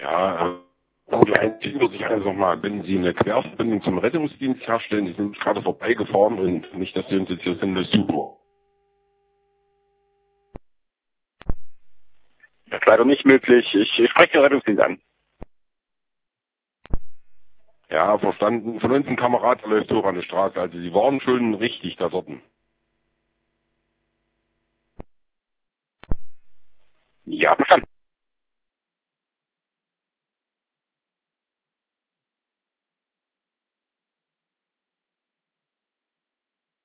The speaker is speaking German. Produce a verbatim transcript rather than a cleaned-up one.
Ja, äh, vielleicht sehen sich also nochmal, wenn Sie eine Querverbindung zum Rettungsdienst herstellen, die sind gerade vorbeigefahren und nicht, dass Sie uns jetzt hier sind, das ist super. Das ist leider nicht möglich. Ich, ich spreche den Rettungsdienst an. Ja, verstanden. Von uns ein Kamerad, der läuft hoch an der Straße. Also Sie waren schon richtig da dort. Ja, verstanden.